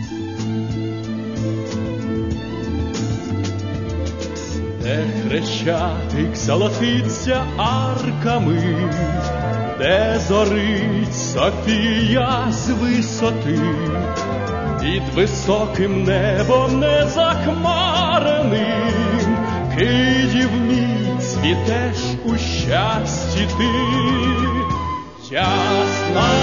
Де Хрещатик золотиться арками, де зорить Софія з висоти, під високим небом незахмареним, Київ цвітеш у щасті ти, ясна